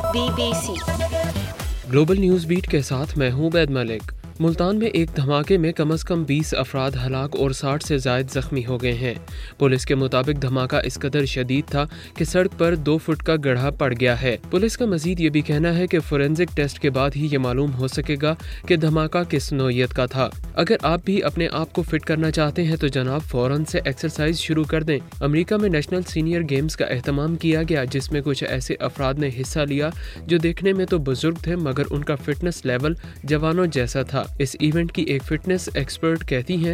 BBC global news beat के साथ मैं हूं उबैद मलिक। मुल्तान में एक धमाके में कम से कम 20 अफराद हलाक और 60 से ज़ायद ज़ख्मी हो गए हैं। पुलिस के मुताबिक धमाका इस कदर शदीद था कि सड़क पर 2 फुट का गड्ढा पड़ गया है। पुलिस का मजीद ये भी कहना है कि फोरेंसिक टेस्ट के बाद ही ये मालूम हो सकेगा कि धमाका किस नौइयत का था। अगर आप भी अपने आप को फिट करना चाहते हैं तो जनाब फौरन से एक्सरसाइज शुरू कर दें। अमेरिका में नेशनल सीनियर गेम्स का एहतमाम किया गया, जिसमें कुछ ऐसे अफराद ने हिस्सा लिया जो देखने में तो बुजुर्ग थे मगर उनका फिटनेस लेवल जवानों जैसा था। इस इवेंट की एक फिटनेस एक्सपर्ट कहती हैं,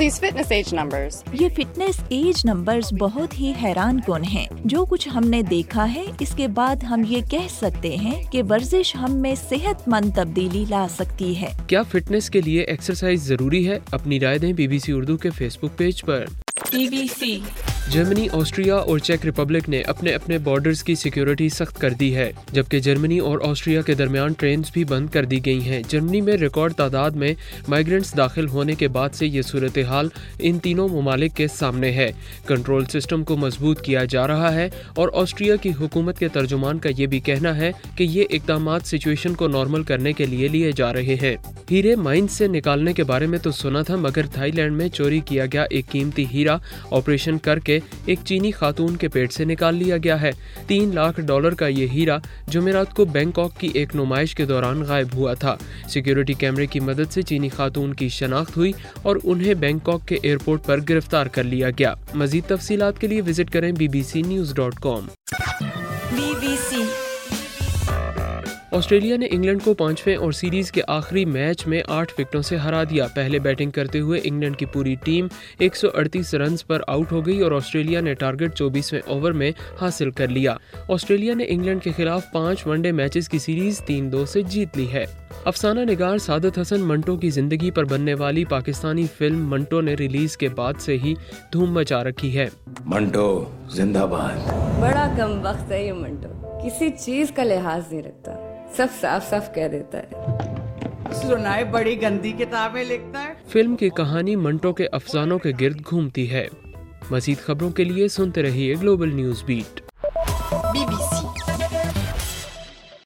ये फिटनेस एज नंबर्स बहुत ही हैरान कुन हैं। जो कुछ हमने देखा है इसके बाद हम ये कह सकते हैं कि वर्जिश हम में सेहतमंद तब्दीली ला सकती है। क्या फिटनेस के लिए एक्सरसाइज जरूरी है? अपनी राय दें BBC उर्दू के फेसबुक पेज पर। BBC जर्मनी, ऑस्ट्रिया और चेक रिपब्लिक ने अपने अपने बॉर्डर्स की सिक्योरिटी सख्त कर दी है, जबकि जर्मनी और ऑस्ट्रिया के दरमियान ट्रेन्स भी बंद कर दी गई हैं। जर्मनी में रिकॉर्ड तादाद में माइग्रेंट्स दाखिल होने के बाद से ये सूरत हाल इन तीनों ममालिक के सामने है। कंट्रोल सिस्टम को मजबूत किया जा रहा है और ऑस्ट्रिया की हुकूमत के तर्जुमान का ये भी कहना है कि ये इक़दामात सिचुएशन को नॉर्मल करने के लिए जा रहे हैं। हीरे माइंस से निकालने के बारे में तो सुना था, मगर थाईलैंड में चोरी किया गया एक कीमती हीरा ऑपरेशन करके एक चीनी खातून के पेट से निकाल लिया गया है। $3 लाख का ये हीरा जुमेरात को बैंकॉक की एक नुमाइश के दौरान गायब हुआ था। सिक्योरिटी कैमरे की मदद से चीनी खातून की शनाख्त हुई और उन्हें बैंकॉक के एयरपोर्ट पर गिरफ्तार कर लिया गया। मजीद तफसीलात के लिए विजिट करें bbcnews.com। BBC ऑस्ट्रेलिया ने इंग्लैंड को 5वें और सीरीज के आखिरी मैच में 8 विकेटों से हरा दिया। पहले बैटिंग करते हुए इंग्लैंड की पूरी टीम 138 रन्स पर आउट हो गई और ऑस्ट्रेलिया ने टारगेट 24वें ओवर में हासिल कर लिया। ऑस्ट्रेलिया ने इंग्लैंड के खिलाफ 5 वनडे मैचेस की सीरीज 3-2 से जीत ली है। अफसाना निगार सादत हसन मंटो की जिंदगी पर बनने वाली पाकिस्तानी फिल्म मंटो ने रिलीज के बाद से ही धूम मचा रखी है। मंटो जिंदाबाद। बड़ा कम वक्त है ये मंटो, किसी चीज का लिहाज नहीं रखता, सब साफ साफ कह देता है। सुनाए बड़ी गंदी किताबें लिखता है। फिल्म की कहानी मंटो के अफसानों के गिर्द घूमती है। मजीद खबरों के लिए सुनते रहिए ग्लोबल न्यूज़ बीट।